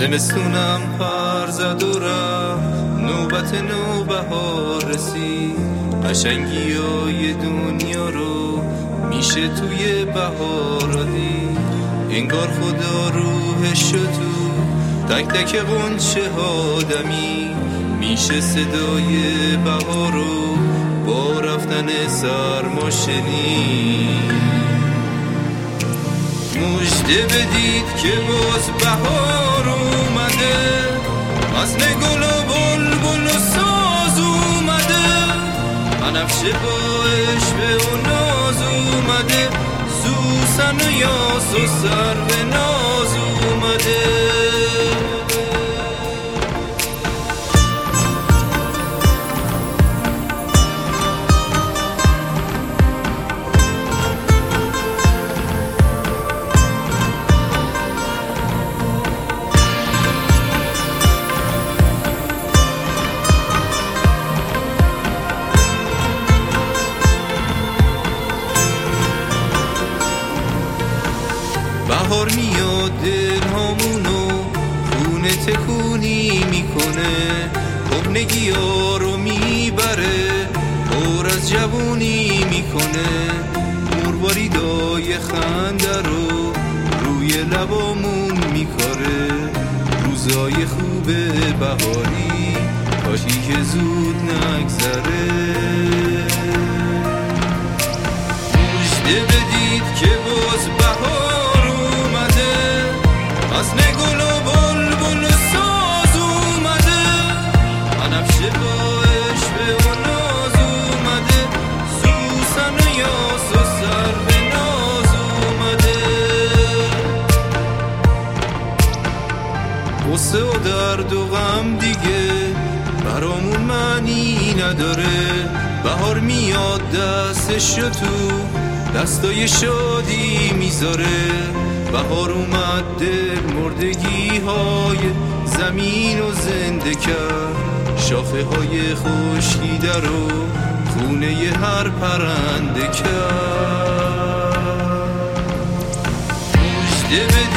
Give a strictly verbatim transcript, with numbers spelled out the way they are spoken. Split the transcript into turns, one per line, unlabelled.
زمستونم پر زد و رفت، نوبت نوبهار رسید. قشنگی های دنیا رو میشه توی بهار دید. انگار خدا روحش تو تک تک غنچه ها دمید. میشه صدای بهار رو با رفتن سرما شنید. مژده بدید که باز بهار اومده، وزن گل و بلبل و ساز اومده. بنفشه با عشوه و ناز اومده، سوسن و یاس و سرو ناز اومده. بهار میاد دل هامونو خونه تکونی میکنه، خبنگی ها رو میبره، پر از جوونی میکنه. مرواریدای خنده رو روی لبامون میکاره. روزای خوب بهاری کاشی که زود نگذره. مژده بدید که باز بهار وزن گل و بلبل و ساز اومده. بنفشه با عشوه و ناز اومده، سوسن و یاس و سرو ناز اومده. غصه و درد و غم دیگه برامون معنی نداره. بهار میاد دستشو تو دستای شادی میذاره. بهار اومد دل مردگی های زمین و زنده کرد. شاخه های خشکیده رو خونه هر پرنده کرد. مژده